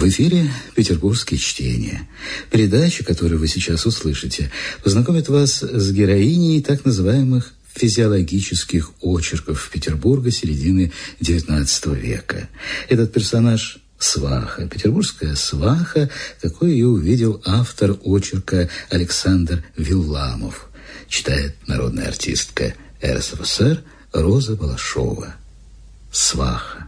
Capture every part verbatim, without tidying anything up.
В эфире «Петербургские чтения». Передача, которую вы сейчас услышите, познакомит вас с героиней так называемых физиологических очерков Петербурга середины девятнадцатого века. Этот персонаж – сваха, петербургская сваха, какой ее увидел автор очерка Александр Вилламов. Читает народная артистка эр эс эф эс эр Роза Балашова. Сваха.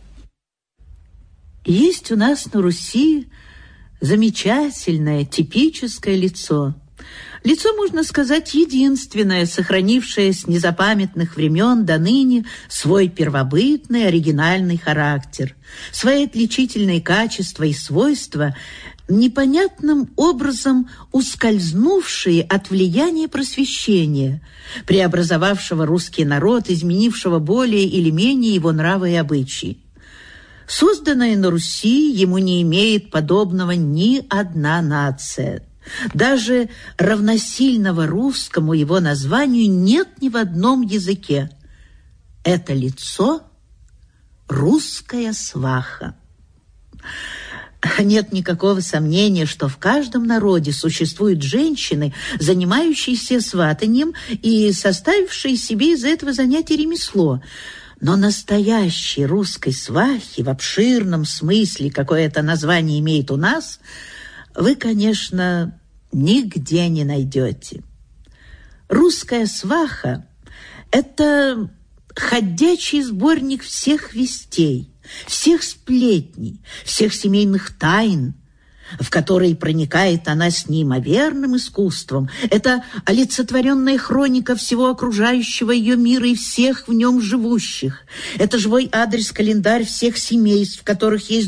Есть у нас на Руси замечательное, типическое лицо. Лицо, можно сказать, единственное, сохранившее с незапамятных времен до ныне свой первобытный, оригинальный характер, свои отличительные качества и свойства, непонятным образом ускользнувшие от влияния просвещения, преобразовавшего русский народ, изменившего более или менее его нравы и обычаи. Созданная на Руси ему не имеет подобного ни одна нация. Даже равносильного русскому его названию нет ни в одном языке. Это лицо – русская сваха. Нет никакого сомнения, что в каждом народе существуют женщины, занимающиеся сватаньем и составившие себе из этого занятия ремесло. Но настоящей русской свахи в обширном смысле, какое это название имеет у нас, вы, конечно, нигде не найдете. Русская сваха – это ходячий сборник всех вестей, всех сплетней, всех семейных тайн, в которые проникает она с неимоверным искусством. Это олицетворенная хроника всего окружающего ее мира и всех в нем живущих. Это живой адрес-календарь всех семейств, в которых есть